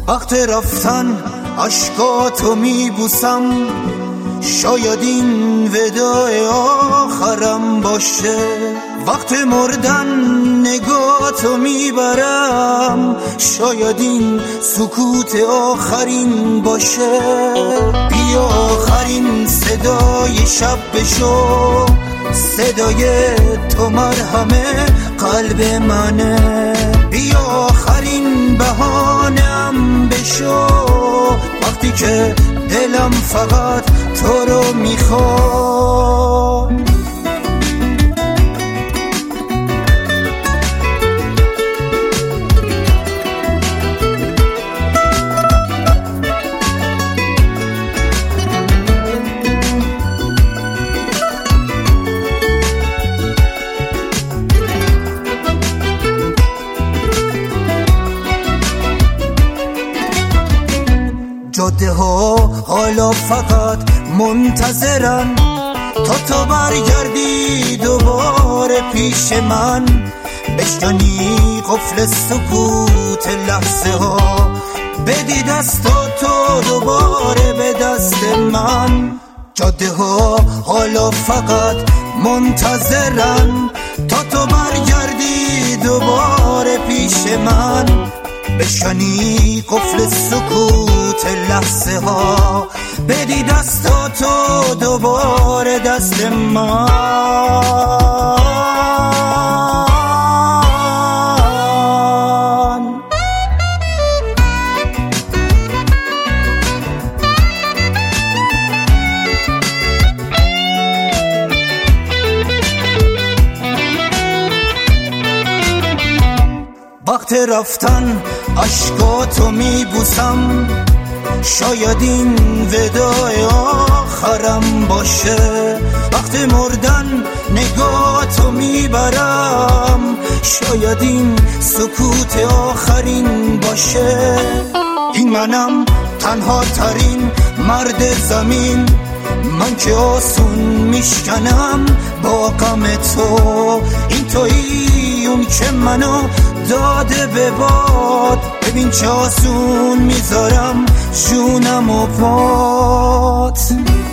وقت رفتن اشکاتو میبوسم، شاید این وداع آخرم باشه. وقت مردن نگاهتو میبرم، شاید این سکوت آخرین باشه. بیا آخرین صدای شب بشو، صدای تو مرهم قلب منه. بیا آخرین بهانم بشو، وقتی که دلم فقط تو رو میخواد. جاده ها حالا فقط منتظرن تا تو برگردی دوباره پیش من، بشکنی قفل سکوت لحظه ها، بدی دستاتو دوباره به دست من. جاده ها حالا فقط منتظرن تا تو برگردی دوباره پیش من، بشکنی قفل سکوت لحظه ها، بدی دستاتو دوباره دست من. وقت رفتن اشکاتو میبوسم، شاید این وداع آخرم باشه. وقت مردن نگاهتو میبرم، شاید این سکوت آخرین باشه. این منم تنها ترین مرد زمین، من که آسون میشکنم با غم تو. این تویی اون که منو داده به باد، ببین چه آسون میذارم جونم و پات.